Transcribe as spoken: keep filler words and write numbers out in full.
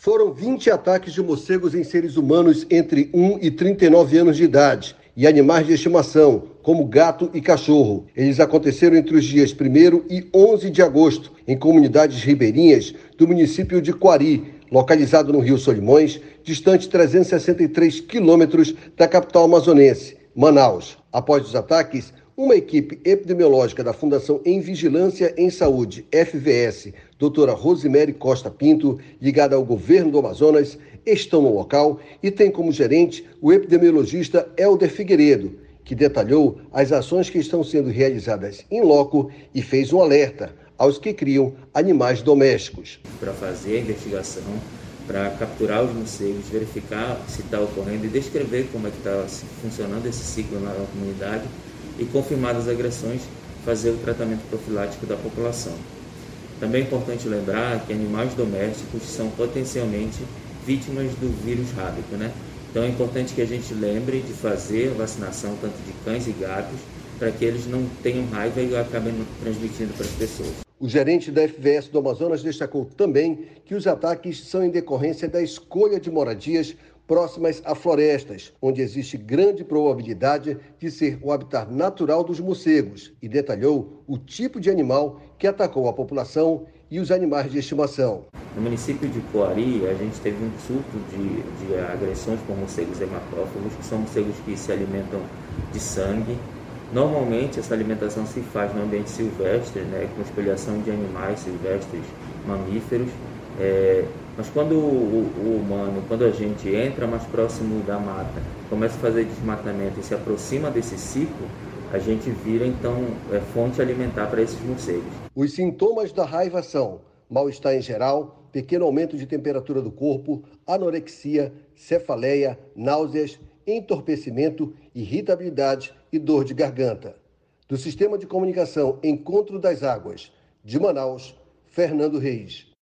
Foram vinte ataques de morcegos em seres humanos entre um e trinta e nove anos de idade e animais de estimação, como gato e cachorro. Eles aconteceram entre os dias primeiro e onze de agosto, em comunidades ribeirinhas do município de Coari, localizado no Rio Solimões, distante trezentos e sessenta e três quilômetros da capital amazonense, Manaus. Após os ataques, uma equipe epidemiológica da Fundação em Vigilância em Saúde, F V S, doutora Rosemary Costa Pinto, ligada ao governo do Amazonas, estão no local e tem como gerente o epidemiologista Helder Figueiredo, que detalhou as ações que estão sendo realizadas em loco e fez um alerta aos que criam animais domésticos. Para fazer a investigação, para capturar os morcegos, verificar se está ocorrendo e descrever como é que está funcionando esse ciclo na comunidade e, confirmadas as agressões, fazer o tratamento profilático da população. Também é importante lembrar que animais domésticos são potencialmente vítimas do vírus rábico, né? Então é importante que a gente lembre de fazer a vacinação tanto de cães e gatos para que eles não tenham raiva e acabem transmitindo para as pessoas. O gerente da F V S do Amazonas destacou também que os ataques são em decorrência da escolha de moradias próximas a florestas, onde existe grande probabilidade de ser o habitat natural dos morcegos, e detalhou o tipo de animal que atacou a população e os animais de estimação. No município de Coari, a gente teve um surto de, de agressões por morcegos hematófagos, que são morcegos que se alimentam de sangue. Normalmente, essa alimentação se faz no ambiente silvestre, né, com espoliação de animais silvestres, mamíferos. É, mas quando o, o humano, quando a gente entra mais próximo da mata, começa a fazer desmatamento e se aproxima desse ciclo, a gente vira, então, é, fonte alimentar para esses morcegos. Os sintomas da raiva são mal-estar em geral, pequeno aumento de temperatura do corpo, anorexia, cefaleia, náuseas, entorpecimento, irritabilidade e dor de garganta. Do Sistema de Comunicação Encontro das Águas, de Manaus, Fernando Reis.